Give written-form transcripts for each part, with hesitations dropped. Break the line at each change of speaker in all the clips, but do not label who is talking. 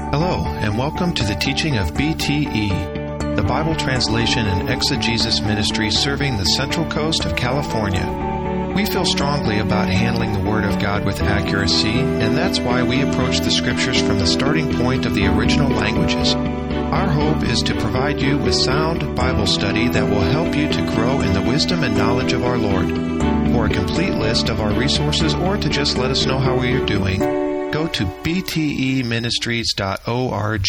Hello, and welcome to the teaching of BTE, the Bible Translation and Exegesis Ministry serving the Central Coast of California. We feel strongly about handling the Word of God with accuracy, and that's why we approach the Scriptures from the starting point of the original languages. Our hope is to provide you with sound Bible study that will help you to grow in the wisdom and knowledge of our Lord. For a complete list of our resources or to just let us know how we are doing, go to bteministries.org.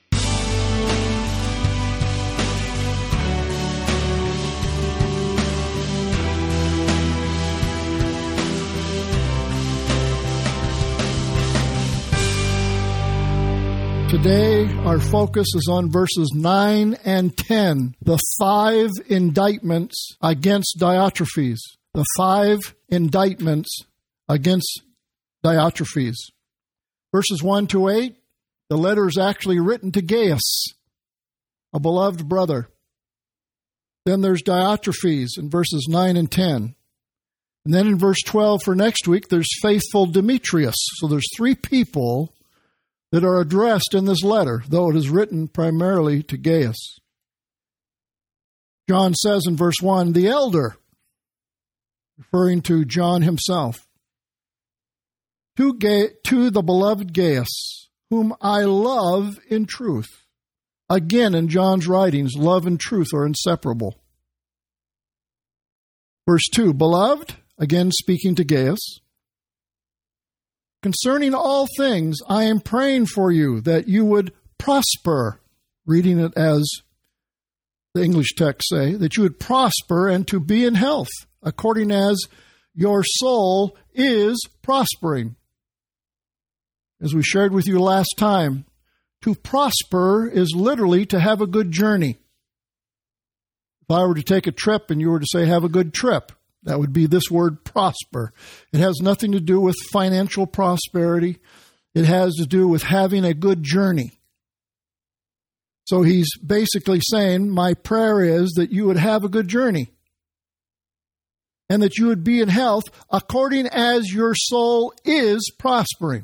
Today, our focus is on verses 9 and 10, the 5 indictments against Diotrephes. The 5 indictments against Diotrephes. Verses 1 to 8, the letter is actually written to Gaius, a beloved brother. Then there's Diotrephes in verses 9 and 10. And then in verse 12 for next week, there's faithful Demetrius. So there's 3 people that are addressed in this letter, though it is written primarily to Gaius. John says in verse 1, the elder, referring to John himself, to the beloved Gaius, whom I love in truth. Again, in John's writings, love and truth are inseparable. Verse 2, beloved, again speaking to Gaius, concerning all things, I am praying for you that you would prosper, reading it as the English texts say, that you would prosper and to be in health, according as your soul is prospering. As we shared with you last time, to prosper is literally to have a good journey. If I were to take a trip and you were to say, have a good trip, that would be this word prosper. It has nothing to do with financial prosperity. It has to do with having a good journey. So he's basically saying, my prayer is that you would have a good journey and that you would be in health according as your soul is prospering.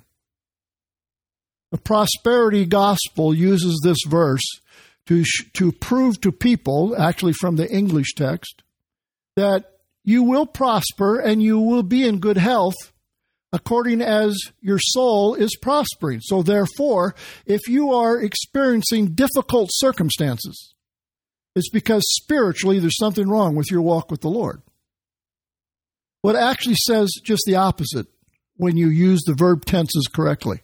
The prosperity gospel uses this verse to prove to people, actually from the English text, that you will prosper and you will be in good health according as your soul is prospering. So therefore, if you are experiencing difficult circumstances, it's because spiritually there's something wrong with your walk with the Lord. What actually says just the opposite when you use the verb tenses correctly.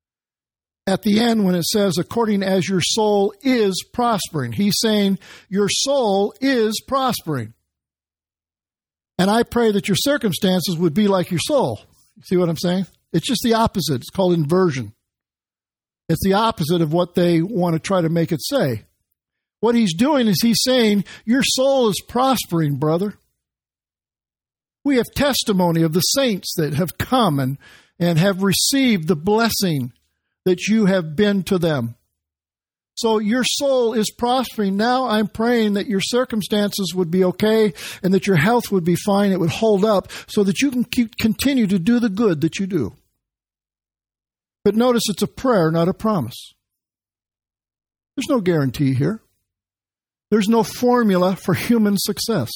At the end, when it says, according as your soul is prospering, he's saying your soul is prospering. And I pray that your circumstances would be like your soul. You see what I'm saying? It's just the opposite. It's called inversion. It's the opposite of what they want to try to make it say. What he's doing is he's saying, your soul is prospering, brother. We have testimony of the saints that have come and have received the blessing that you have been to them. So your soul is prospering. Now I'm praying that your circumstances would be okay and that your health would be fine. It would hold up so that you can continue to do the good that you do. But notice it's a prayer, not a promise. There's no guarantee here. There's no formula for human success.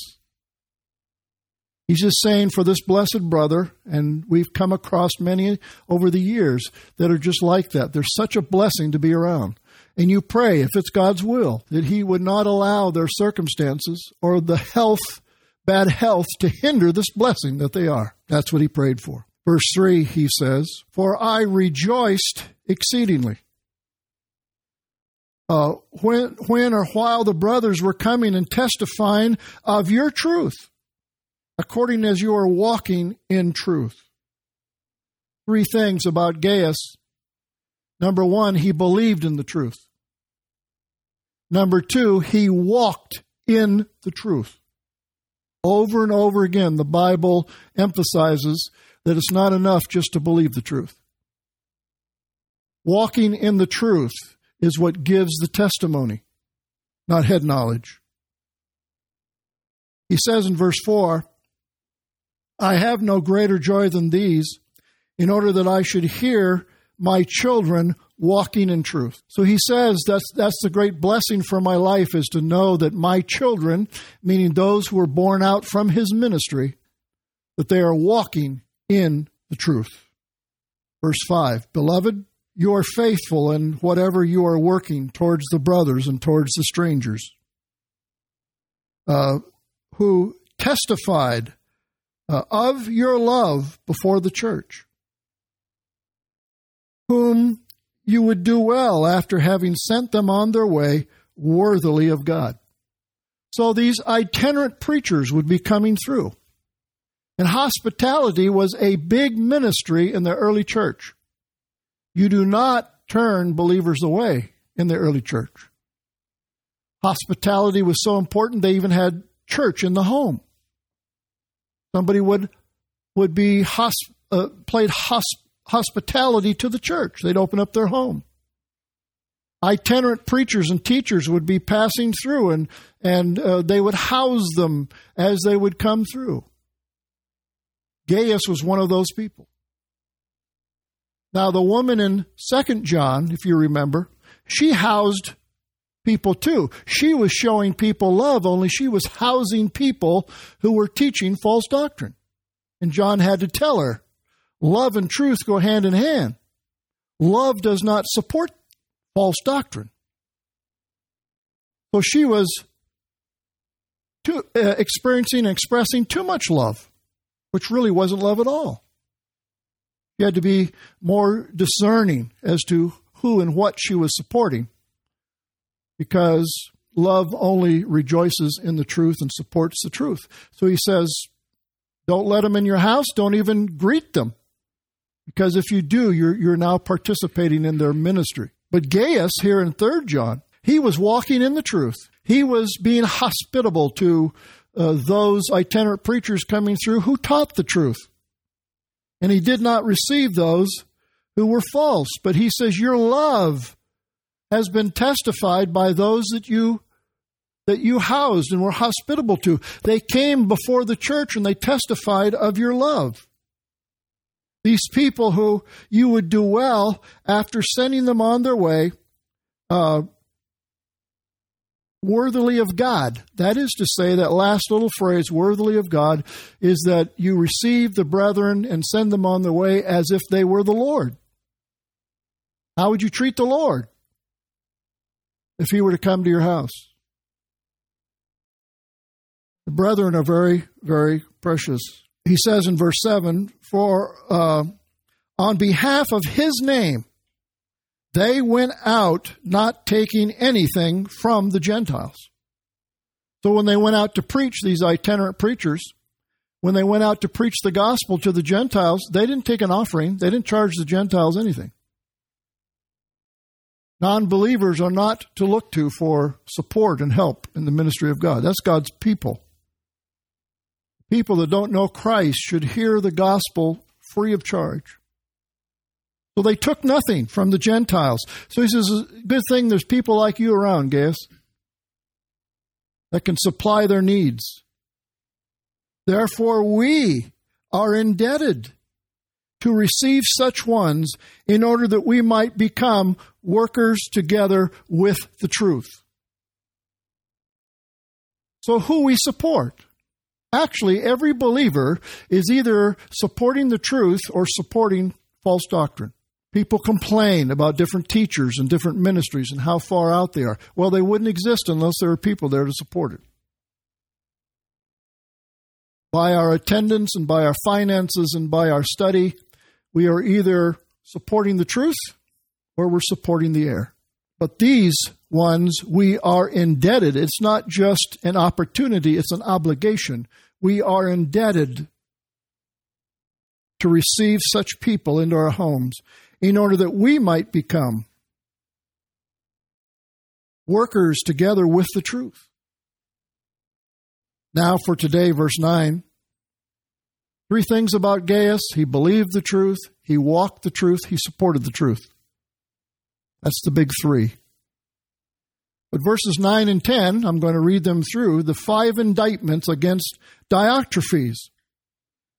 He's just saying for this blessed brother, and we've come across many over the years that are just like that. There's such a blessing to be around. And you pray, if it's God's will, that he would not allow their circumstances or the bad health to hinder this blessing that they are. That's what he prayed for. Verse 3, he says, for I rejoiced exceedingly. When or while the brothers were coming and testifying of your truth, according as you are walking in truth. 3 things about Gaius. Number 1, he believed in the truth. Number 2, he walked in the truth. Over and over again, the Bible emphasizes that it's not enough just to believe the truth. Walking in the truth is what gives the testimony, not head knowledge. He says in verse 4, I have no greater joy than these, in order that I should hear my children walking in truth. So he says that's the great blessing for my life, is to know that my children, meaning those who were born out from his ministry, that they are walking in the truth. Verse 5, Beloved, you are faithful in whatever you are working towards the brothers and towards the strangers, who testified of your love before the church, whom you would do well after having sent them on their way worthily of God. So these itinerant preachers would be coming through. And hospitality was a big ministry in the early church. You do not turn believers away in the early church. Hospitality was so important, they even had church in the home. Somebody would be played hospitality to the church. They'd open up their home. Itinerant preachers and teachers would be passing through, and they would house them as they would come through. Gaius was one of those people. Now, the woman in 2 John, if you remember, she housed people too. She was showing people love, only she was housing people who were teaching false doctrine. And John had to tell her, love and truth go hand in hand. Love does not support false doctrine. So she was experiencing and expressing too much love, which really wasn't love at all. She had to be more discerning as to who and what she was supporting, because love only rejoices in the truth and supports the truth. So he says, don't let them in your house. Don't even greet them, because if you do, you're now participating in their ministry. But Gaius, here in 3 John, he was walking in the truth. He was being hospitable to those itinerant preachers coming through who taught the truth. And he did not receive those who were false. But he says, your love has been testified by those that you housed and were hospitable to. They came before the church and they testified of your love. These people who you would do well after sending them on their way, worthily of God. That is to say, that last little phrase, worthily of God, is that you receive the brethren and send them on their way as if they were the Lord. How would you treat the Lord if he were to come to your house? The brethren are very, very precious. He says in verse 7, for on behalf of his name, they went out not taking anything from the Gentiles. So when they went out to preach, these itinerant preachers, when they went out to preach the gospel to the Gentiles, they didn't take an offering. They didn't charge the Gentiles anything. Non-believers are not to look to for support and help in the ministry of God. That's God's people. People that don't know Christ should hear the gospel free of charge. So they took nothing from the Gentiles. So he says, good thing there's people like you around, Gaius, that can supply their needs. Therefore, we are indebted to receive such ones in order that we might become workers together with the truth. So who we support? Actually, every believer is either supporting the truth or supporting false doctrine. People complain about different teachers and different ministries and how far out they are. Well, they wouldn't exist unless there were people there to support it. By our attendance and by our finances and by our study, we are either supporting the truth or we're supporting the error. But these ones, we are indebted. It's not just an opportunity, it's an obligation. We are indebted to receive such people into our homes in order that we might become workers together with the truth. Now for today, verse 9. 3 things about Gaius. He believed the truth, he walked the truth, he supported the truth. That's the big 3. But verses 9 and 10, I'm going to read them through, the 5 indictments against Diotrephes.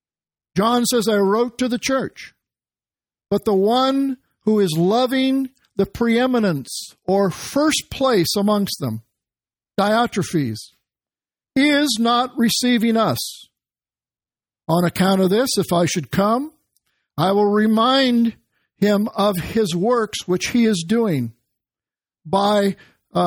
John says, I wrote to the church, but the one who is loving the preeminence or first place amongst them, Diotrephes, is not receiving us. On account of this, if I should come, I will remind him of his works which he is doing by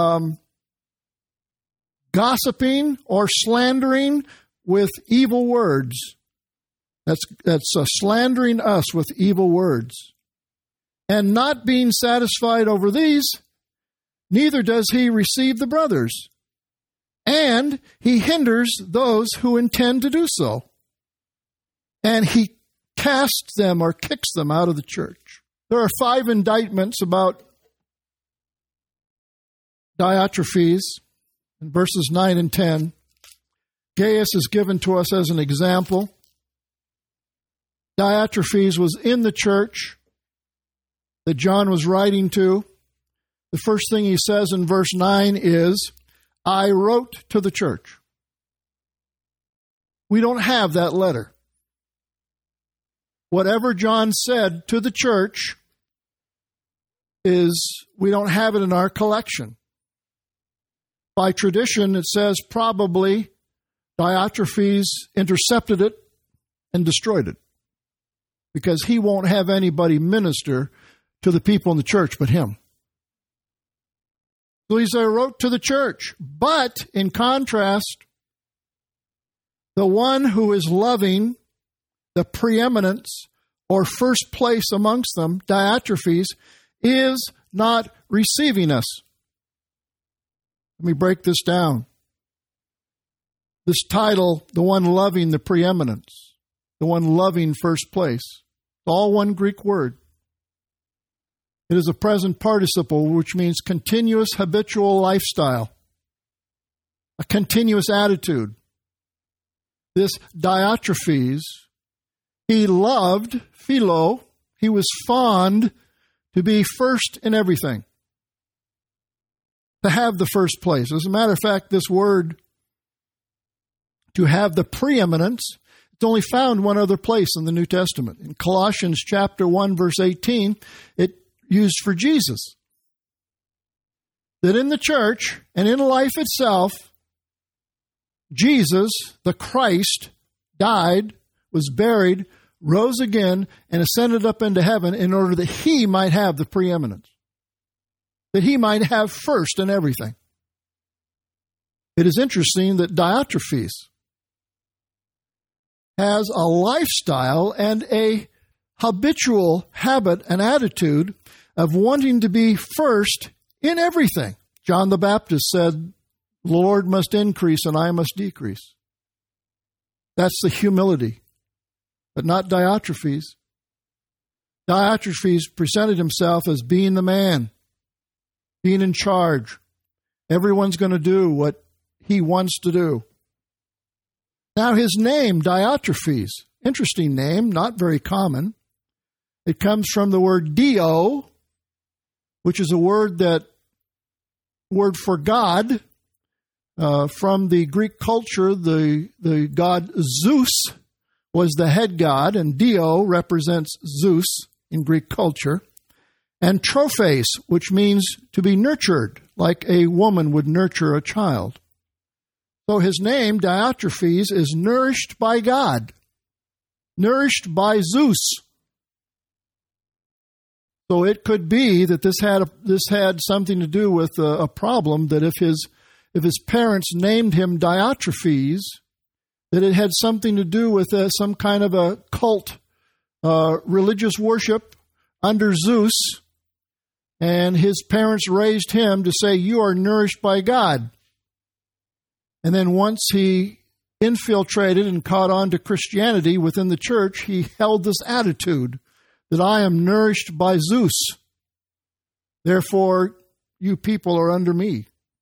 gossiping or slandering with evil words. That's slandering us with evil words. And not being satisfied over these, neither does he receive the brothers. And he hinders those who intend to do so. And he casts them or kicks them out of the church. There are 5 indictments about Diotrephes in verses 9 and 10. Gaius is given to us as an example. Diotrephes was in the church that John was writing to. The first thing he says in verse 9 is, I wrote to the church. We don't have that letter. Whatever John said to the church we don't have it in our collection. By tradition, it says probably Diotrephes intercepted it and destroyed it, because he won't have anybody minister to the people in the church but him. So he said, I wrote to the church. But in contrast, the one who is loving the preeminence or first place amongst them, Diotrephes, is not receiving us. Let me break this down. This title, the one loving the preeminence, the one loving first place, all one Greek word. It is a present participle, which means continuous habitual lifestyle, a continuous attitude. This Diotrephes, he loved, philo, he was fond to be first in everything, to have the first place. As a matter of fact, this word, to have the preeminence, it's only found one other place in the New Testament. In Colossians chapter 1, verse 18, it used for Jesus. That in the church and in life itself, Jesus, the Christ, died, was buried, rose again, and ascended up into heaven in order that he might have the preeminence, that he might have first in everything. It is interesting that Diotrephes has a lifestyle and a habitual habit and attitude of wanting to be first in everything. John the Baptist said, the Lord must increase and I must decrease. That's the humility, but not Diotrephes. Diotrephes presented himself as being the man, being in charge. Everyone's going to do what he wants to do. Now his name, Diotrephes, interesting name, not very common. It comes from the word dio, which is a word for God. From the Greek culture, the god Zeus was the head god, and dio represents Zeus in Greek culture. And trophes, which means to be nurtured, like a woman would nurture a child. So his name, Diotrephes, is nourished by God, nourished by Zeus. So it could be that this had something to do with a problem, that if his parents named him Diotrephes, that it had something to do with some kind of a cult, religious worship under Zeus, and his parents raised him to say, you are nourished by God. And then once he infiltrated and caught on to Christianity within the church, he held this attitude that I am nourished by Zeus. Therefore, you people are under me.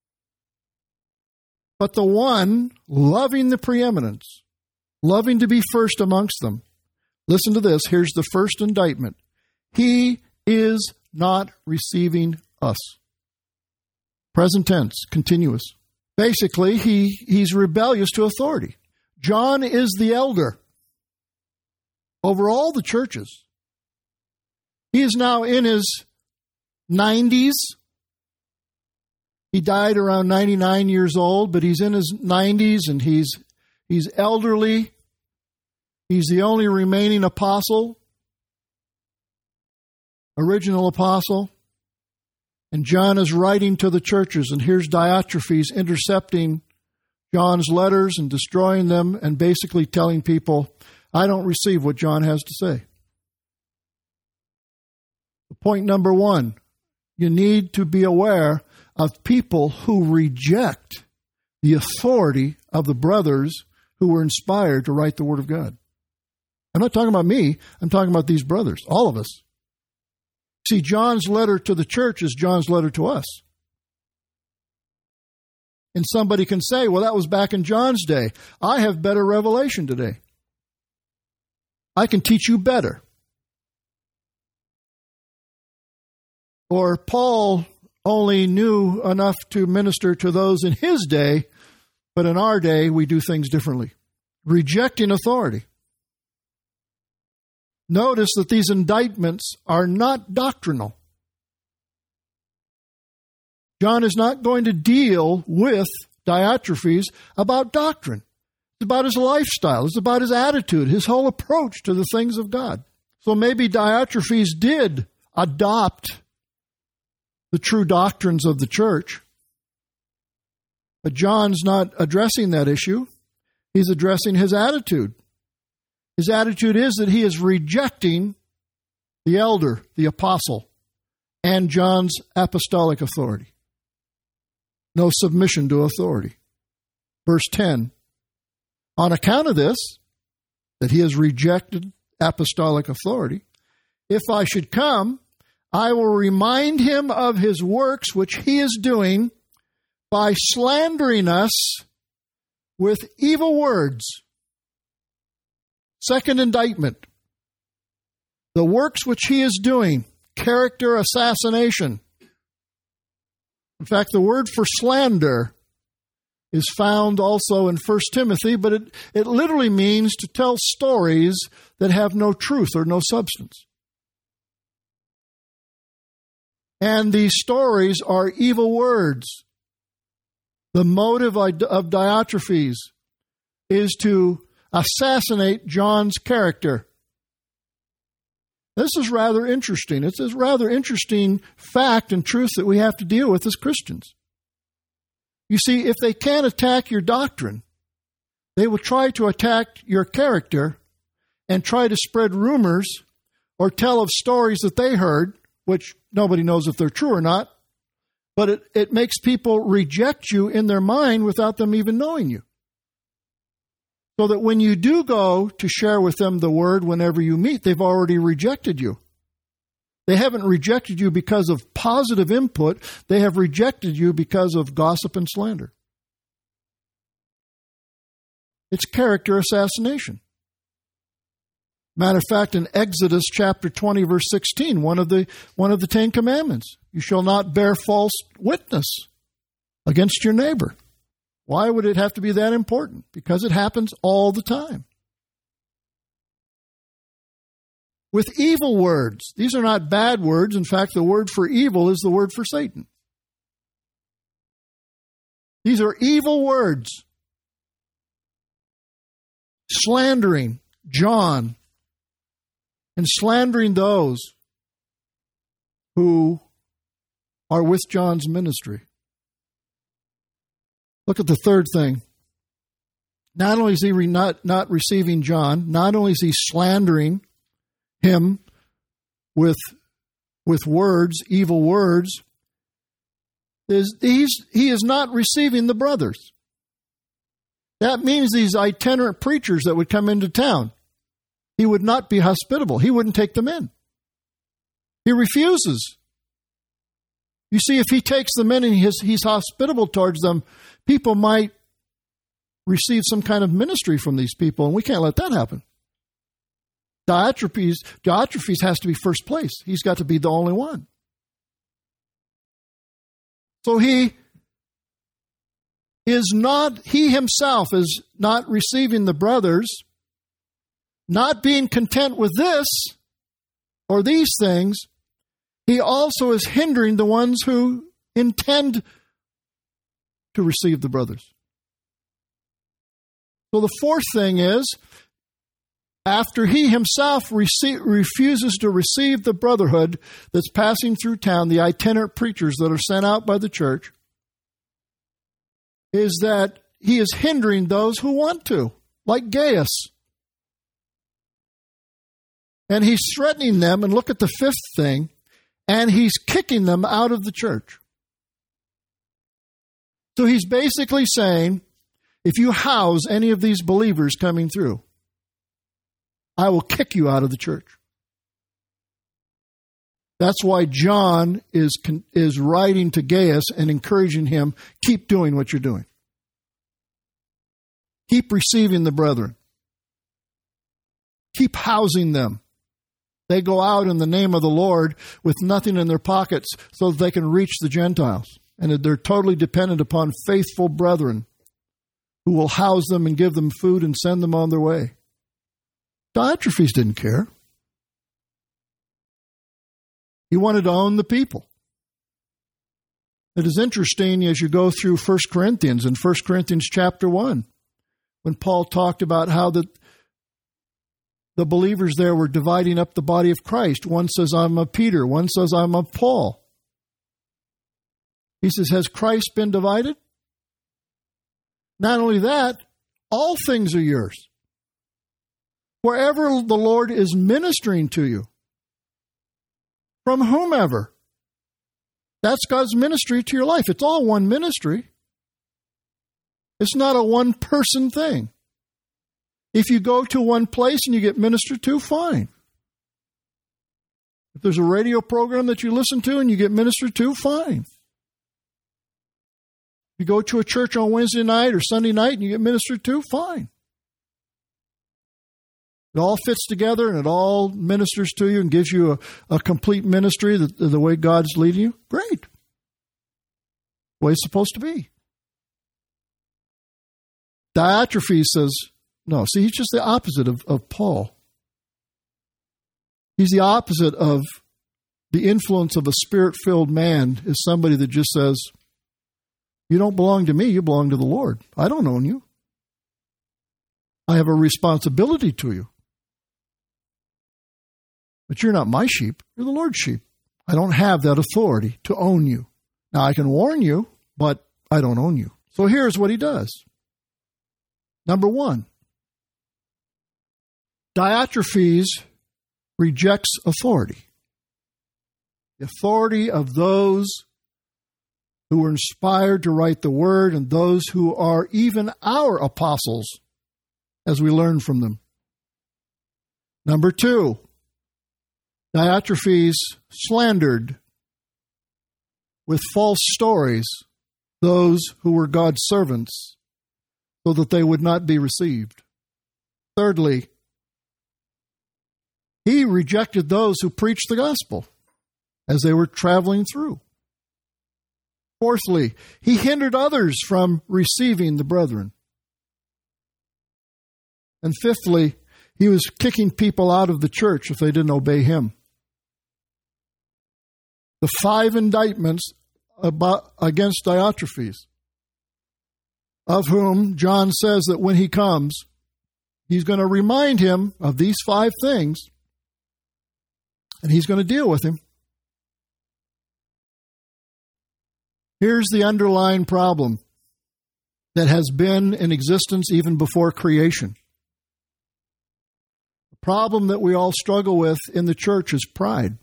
But the one loving the preeminence, loving to be first amongst them, listen to this, here's the first indictment. He is not receiving us. Present tense, continuous. Basically, he's rebellious to authority. John is the elder over all the churches. He is now in his 90s. He died around 99 years old, but he's in his 90s and he's elderly. He's the only remaining apostle, original apostle. And John is writing to the churches, and here's Diotrephes intercepting John's letters and destroying them and basically telling people, I don't receive what John has to say. Point number one, you need to be aware of people who reject the authority of the brothers who were inspired to write the Word of God. I'm not talking about me. I'm talking about these brothers, all of us. See, John's letter to the church is John's letter to us. And somebody can say, well, that was back in John's day. I have better revelation today. I can teach you better. Or Paul only knew enough to minister to those in his day, but in our day, we do things differently. Rejecting authority. Notice that these indictments are not doctrinal. John is not going to deal with Diotrephes about doctrine. It's about his lifestyle. It's about his attitude, his whole approach to the things of God. So maybe Diotrephes did adopt the true doctrines of the church, but John's not addressing that issue. He's addressing his attitude. His attitude is that he is rejecting the elder, the apostle, and John's apostolic authority. No submission to authority. Verse 10, on account of this, that he has rejected apostolic authority, if I should come, I will remind him of his works which he is doing by slandering us with evil words. Second indictment. The works which he is doing, character assassination. In fact, the word for slander is found also in 1 Timothy, but it literally means to tell stories that have no truth or no substance. And these stories are evil words. The motive of Diotrephes is to assassinate John's character. This is rather interesting. It's a rather interesting fact and truth that we have to deal with as Christians. You see, if they can't attack your doctrine, they will try to attack your character and try to spread rumors or tell of stories that they heard, which nobody knows if they're true or not, but it makes people reject you in their mind without them even knowing you. So that when you do go to share with them the word whenever you meet, they've already rejected you. They haven't rejected you because of positive input. They have rejected you because of gossip and slander. It's character assassination. Matter of fact, in Exodus chapter 20, verse 16, one of the 10 Commandments, you shall not bear false witness against your neighbor. Why would it have to be that important? Because it happens all the time. With evil words. These are not bad words. In fact, the word for evil is the word for Satan. These are evil words. Slandering John and slandering those who are with John's ministry. Look at the third thing. Not only is he not receiving John, not only is he slandering him with words, evil words, he is not receiving the brothers. That means these itinerant preachers that would come into town, he would not be hospitable. He wouldn't take them in. He refuses. You see, if he takes them in and he's hospitable towards them, people might receive some kind of ministry from these people, and we can't let that happen. Diotrephes has to be first place. He's got to be the only one. So he himself is not receiving the brothers, not being content with this or these things. he also is hindering the ones who intend to receive the brothers. So the fourth thing is, after he himself refuses to receive the brotherhood that's passing through town, the itinerant preachers that are sent out by the church, is that he is hindering those who want to, like Gaius. And he's threatening them, and look at the fifth thing, and he's kicking them out of the church. So he's basically saying, if you house any of these believers coming through, I will kick you out of the church. That's why John is writing to Gaius and encouraging him, keep doing what you're doing. Keep receiving the brethren. Keep housing them. They go out in the name of the Lord with nothing in their pockets so that they can reach the Gentiles. And they're totally dependent upon faithful brethren who will house them and give them food and send them on their way. Diotrephes didn't care. He wanted to own the people. It is interesting as you go through 1 Corinthians, in 1 Corinthians chapter 1, when Paul talked about how the believers there were dividing up the body of Christ. One says, I'm of Peter. One says, I'm of Paul. He says, has Christ been divided? Not only that, all things are yours. Wherever the Lord is ministering to you, from whomever, that's God's ministry to your life. It's all one ministry. It's not a one-person thing. If you go to one place and you get ministered to, fine. If there's a radio program that you listen to and you get ministered to, fine. If you go to a church on Wednesday night or Sunday night and you get ministered to, fine. It all fits together and it all ministers to you and gives you a complete ministry the way God's leading you. Great. The way it's supposed to be. Diotrephes says, no, see, he's just the opposite of Paul. He's the opposite of the influence of a spirit-filled man is somebody that just says, you don't belong to me, you belong to the Lord. I don't own you. I have a responsibility to you. But you're not my sheep, you're the Lord's sheep. I don't have that authority to own you. Now, I can warn you, but I don't own you. So here's what he does. Number one, Diotrephes rejects authority. The authority of those who were inspired to write the word and those who are even our apostles, as we learn from them. Number two, Diotrephes slandered with false stories those who were God's servants so that they would not be received. Thirdly, he rejected those who preached the gospel as they were traveling through. Fourthly, he hindered others from receiving the brethren. And fifthly, he was kicking people out of the church if they didn't obey him. The 5 indictments against Diotrephes, of whom John says that when he comes, he's going to remind him of these 5 things, and he's going to deal with him. Here's the underlying problem that has been in existence even before creation. The problem that we all struggle with in the church is pride.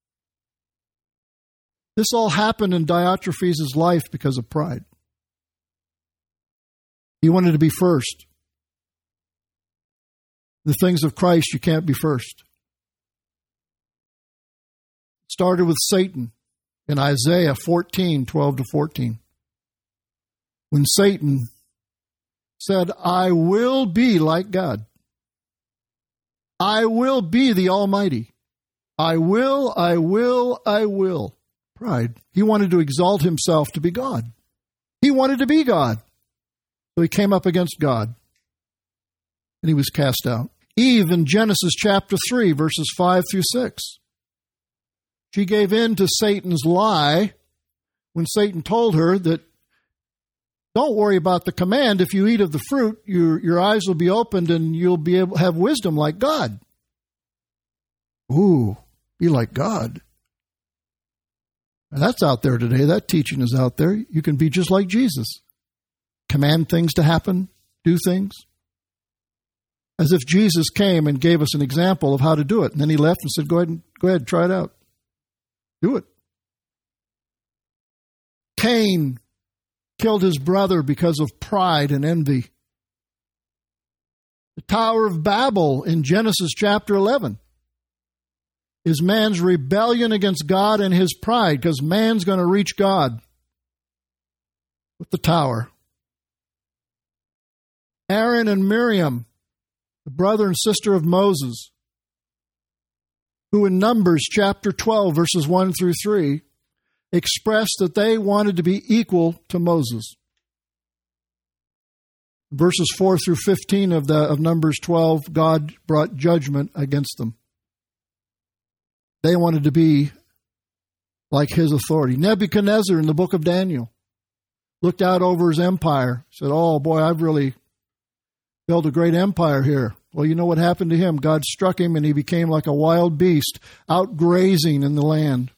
This all happened in Diotrephes' life because of pride. He wanted to be first. The things of Christ, you can't be first. It started with Satan in Isaiah 14, 12-14. When Satan said, I will be like God. I will be the Almighty. I will. Pride. He wanted to exalt himself to be God. He wanted to be God. So he came up against God. And he was cast out. Eve in Genesis chapter 3, verses 5-6. She gave in to Satan's lie when Satan told her that don't worry about the command. If you eat of the fruit, your eyes will be opened and you'll be able to have wisdom like God. Ooh, be like God. Now that's out there today. That teaching is out there. You can be just like Jesus. Command things to happen, do things. As if Jesus came and gave us an example of how to do it. And then he left and said, go ahead, try it out. Do it. Cain killed his brother because of pride and envy. The Tower of Babel in Genesis chapter 11 is man's rebellion against God and his pride, because man's going to reach God with the tower. Aaron and Miriam, the brother and sister of Moses, who in Numbers chapter 12, verses 1 through 3, expressed that they wanted to be equal to Moses. Verses 4 through 15 of Numbers 12, God brought judgment against them. They wanted to be like his authority. Nebuchadnezzar in the book of Daniel looked out over his empire, said, oh boy, I've really built a great empire here. Well, you know what happened to him? God struck him and he became like a wild beast, out grazing in the land.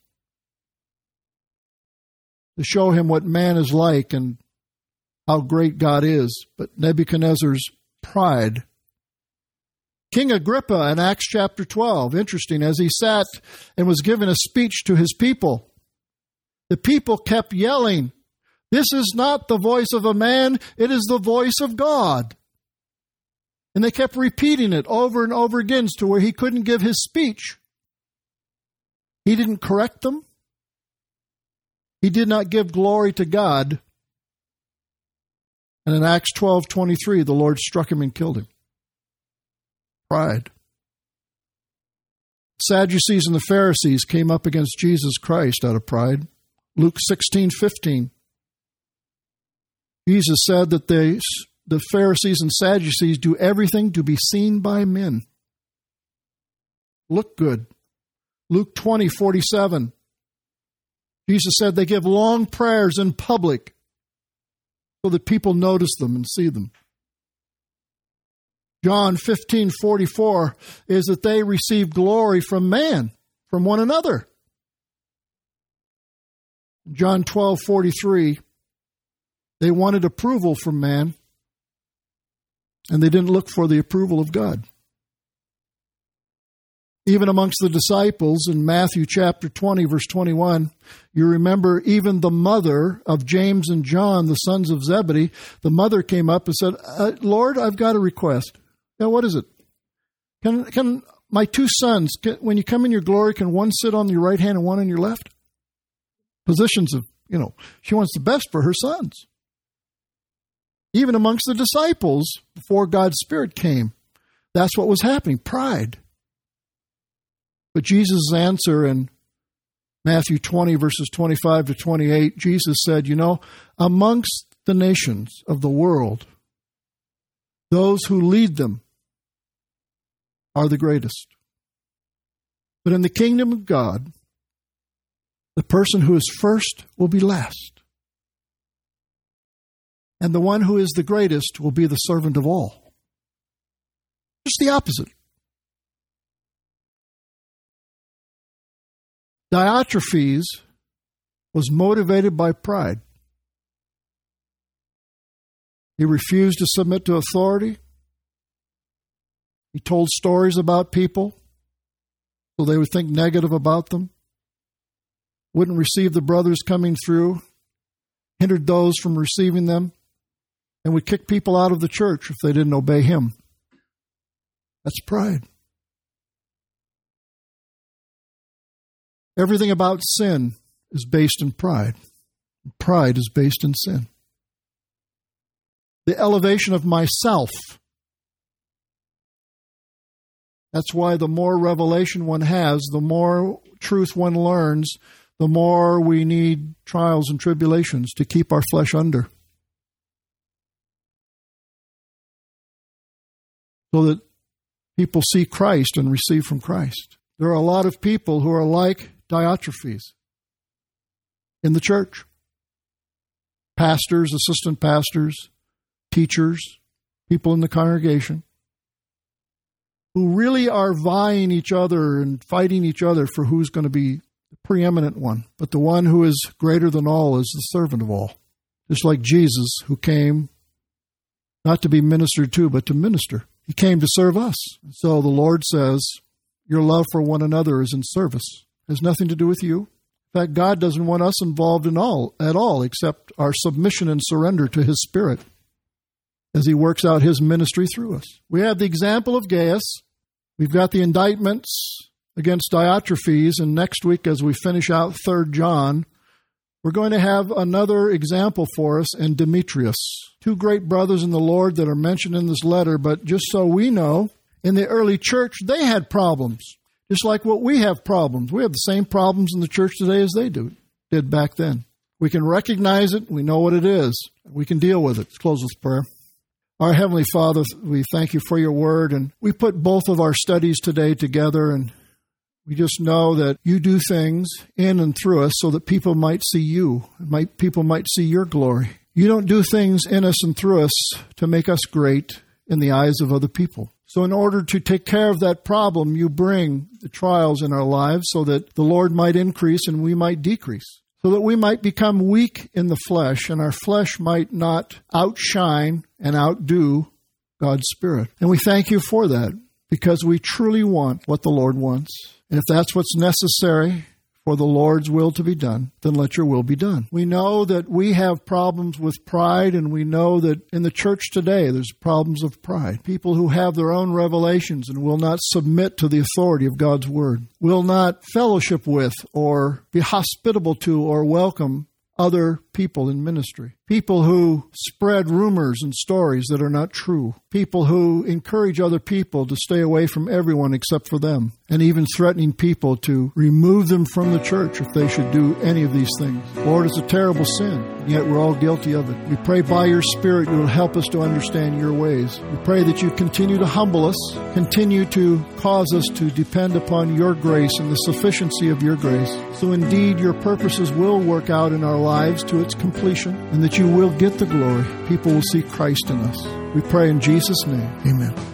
To show him what man is like and how great God is. But Nebuchadnezzar's pride. King Agrippa in Acts chapter 12, interesting, as he sat and was given a speech to his people, the people kept yelling, "This is not the voice of a man, it is the voice of God." And they kept repeating it over and over again to where he couldn't give his speech. He didn't correct them. He did not give glory to God. And in Acts 12:23, the Lord struck him and killed him. Pride. Sadducees and the Pharisees came up against Jesus Christ out of pride. Luke 16:15. Jesus said that the Pharisees and Sadducees do everything to be seen by men. Look good. Luke 20:47. Jesus said they give long prayers in public so that people notice them and see them. John 15:44 is that they receive glory from man, from one another. John 12:43, they wanted approval from man, and they didn't look for the approval of God. Even amongst the disciples in Matthew chapter 20, verse 21, you remember even the mother of James and John, the sons of Zebedee, the mother came up and said, Lord, I've got a request. Now, what is it? Can my two sons, when you come in your glory, can one sit on your right hand and one on your left? Positions of, she wants the best for her sons. Even amongst the disciples, before God's Spirit came, that's what was happening, pride. But Jesus' answer in Matthew 20, verses 25 to 28, Jesus said, amongst the nations of the world, those who lead them are the greatest. But in the kingdom of God, the person who is first will be last. And the one who is the greatest will be the servant of all. Just the opposite. Diotrephes was motivated by pride. He refused to submit to authority. He told stories about people so they would think negative about them. Wouldn't receive the brothers coming through. Hindered those from receiving them. And would kick people out of the church if they didn't obey him. That's pride. Everything about sin is based in pride. Pride is based in sin. The elevation of myself. That's why the more revelation one has, the more truth one learns, the more we need trials and tribulations to keep our flesh under. So that people see Christ and receive from Christ. There are a lot of people who are like Diotrephes in the church. Pastors, assistant pastors, teachers, people in the congregation who really are vying each other and fighting each other for who's going to be the preeminent one. But the one who is greater than all is the servant of all. Just like Jesus, who came not to be ministered to, but to minister. He came to serve us. So the Lord says, your love for one another is in service. It has nothing to do with you. In fact, God doesn't want us involved at all, except our submission and surrender to His Spirit as He works out His ministry through us. We have the example of Gaius. We've got the indictments against Diotrephes, and next week as we finish out 3 John, we're going to have another example for us in Demetrius. 2 great brothers in the Lord that are mentioned in this letter, but just so we know, in the early church, they had problems, just like what we have problems. We have the same problems in the church today as they did back then. We can recognize it. We know what it is. We can deal with it. Let's close with prayer. Our Heavenly Father, we thank You for Your word, and we put both of our studies today together, and we just know that You do things in and through us so that people might see You, people might see Your glory. You don't do things in us and through us to make us great in the eyes of other people. So in order to take care of that problem, You bring the trials in our lives so that the Lord might increase and we might decrease, so that we might become weak in the flesh and our flesh might not outshine and outdo God's Spirit. And we thank You for that, because we truly want what the Lord wants. And if that's what's necessary for the Lord's will to be done, then let Your will be done. We know that we have problems with pride, and we know that in the church today there's problems of pride. People who have their own revelations and will not submit to the authority of God's Word, will not fellowship with or be hospitable to or welcome other people in ministry. People who spread rumors and stories that are not true. People who encourage other people to stay away from everyone except for them. And even threatening people to remove them from the church if they should do any of these things. Lord, it's a terrible sin, and yet we're all guilty of it. We pray by Your Spirit You will help us to understand Your ways. We pray that You continue to humble us, continue to cause us to depend upon Your grace and the sufficiency of Your grace. So indeed Your purposes will work out in our lives to its completion, and that You will get the glory. People will see Christ in us. We pray in Jesus' name. Amen.